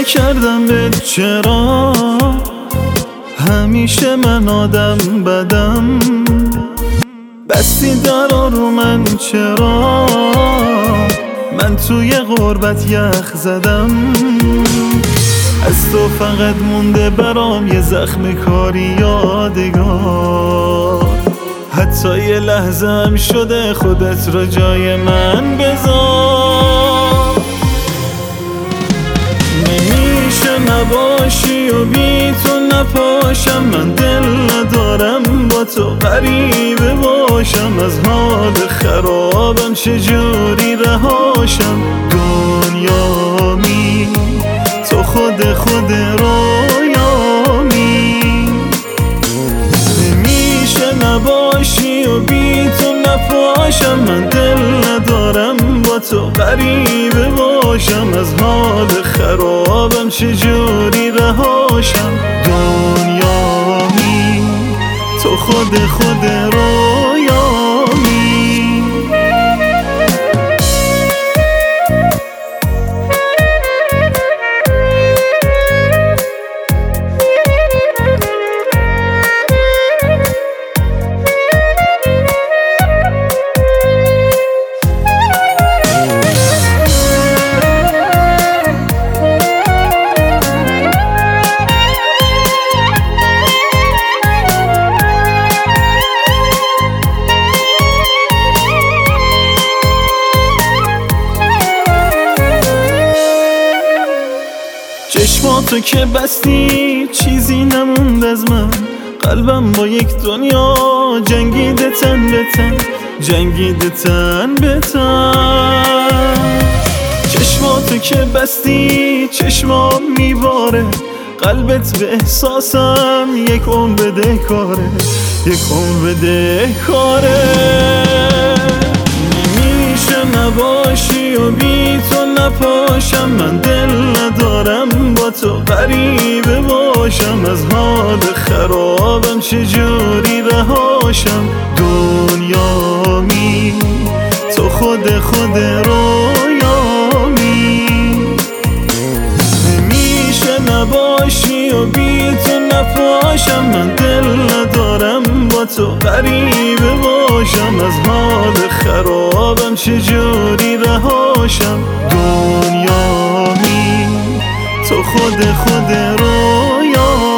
نکردم به چرا همیشه من آدم بدم، بستی درا رو من چرا من توی غربت یخ زدم. از تو فقط مونده برام یه زخم کاری یادگار، حتی یه لحظه هم شده خودت را جای من بذار. نمیشه نباشی و بی تو نپاشم، من دل ندارم با تو غریبه باشم، از حال خرابم چجوری رهاشم. دنیامی تو خود رویامی، نمیشه نباشی و بی تو نپاشم، من دل ندارم با تو غریبه باشم، از حال خرابم چجوری رهاشم. دنیامی تو خود رویامی. چشماتو که بستی چیزی نموند از من، قلبم با یک دنیا جنگیده تن به تن، جنگیده تن به تن. چشماتو که بستی چشمام میباره، قلبت به احساسم یک عمر بده کاره، یک عمر بده کاره. نمیشه نباشی و بی تو نپاشم، من دل ندارم با تو غریبه باشم، از حال خرابم چجوری رهاشم. دنیامی تو خود رویامی، نمیشه نباشی و بی تو نپاشم، من دل ندارم با تو غریبه باشم، از حال خرابم چجوری رهاشم. دنیامی تو خود رویامی.